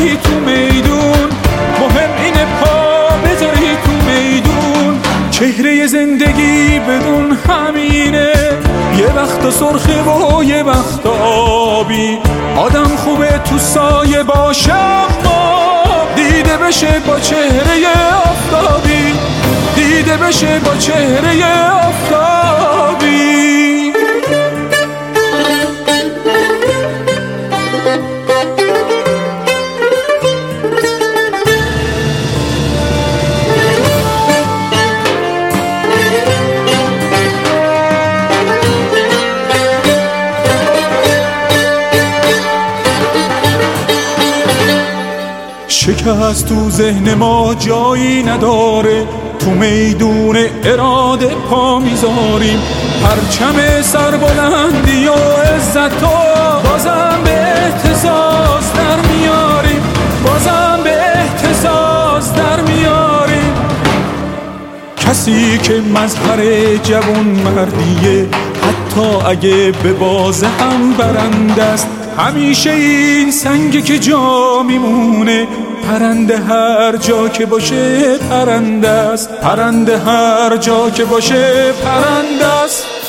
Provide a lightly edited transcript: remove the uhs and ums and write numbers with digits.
بذاری تو میدون، مهم اینه پا بذاری تو میدون. چهره زندگی بدون همینه، یه وقت سرخه و یه وقت آبی. آدم خوبه تو سایه باشه اما دیده بشه با چهره آفتابی، دیده بشه با چهره آفتابی. شکست تو ذهن ما جایی نداره، تو میدون اراده پا میذاریم. پرچم سربلندی و عزت و بازم به اهتزاز در میاریم، بازم به اهتزاز در میاریم. کسی که مظهر جوان مردیه، حتی اگه به بازه هم برنده است، همیشه این سنگی که جا میمونه. پرنده هر جا که باشه پرنده است، پرنده هر جا که باشه پرنده است.